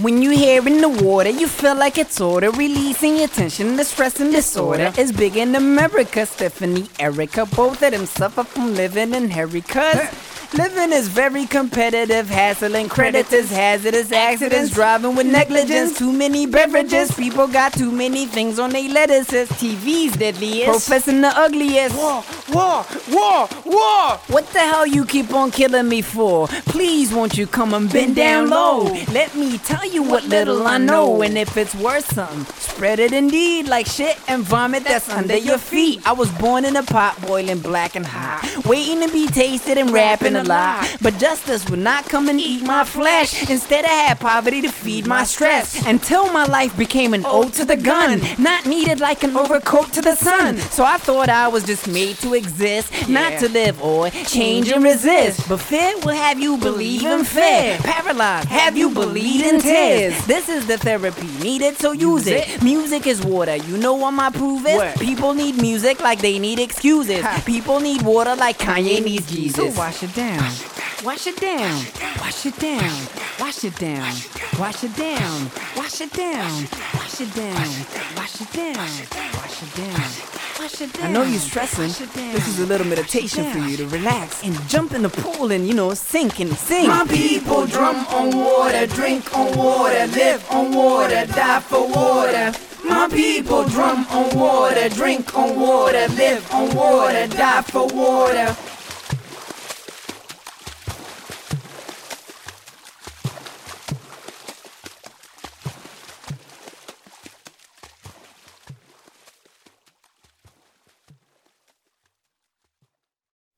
When you hear in the water, you feel like it's order. Releasing your tension, the stress and disorder is big in America. Stephanie, Erica, both of them suffer from living in haircuts. Living is very competitive, hassling creditors, hazardous accidents, driving with negligence, too many beverages, people got too many things on their lettuces, TV's deadliest, professing the ugliest. War! What the hell you keep on killing me for? Please won't you come and bend down low? Let me tell you what little I know, and if it's worth something, spread it indeed like shit and vomit that's under your feet. I was born in a pot boiling black and hot, waiting to be tasted and rapping a lot. But justice would not come and eat my flesh. Instead I had poverty to feed my stress, until my life became an ode to the gun, not needed like an overcoat to the sun. So I thought I was just made to exist, not to live or change and resist. But fear will have you believe in fear, paralyzed, have you believe in tears. This is the therapy needed, so use it. Music is water, you know what my proof is? People need music like they need excuses. People need water like Kanye needs Jesus. So wash it down. Wash it down, wash it down, wash it down, wash it down, wash it down, wash it down, wash it down, wash it down, wash it down. I know you're stressing. This is a little meditation for you to relax and jump in the pool and, sink and sing. My people drum on water, drink on water, live on water, die for water. My people drum on water, drink on water, live on water, die for water.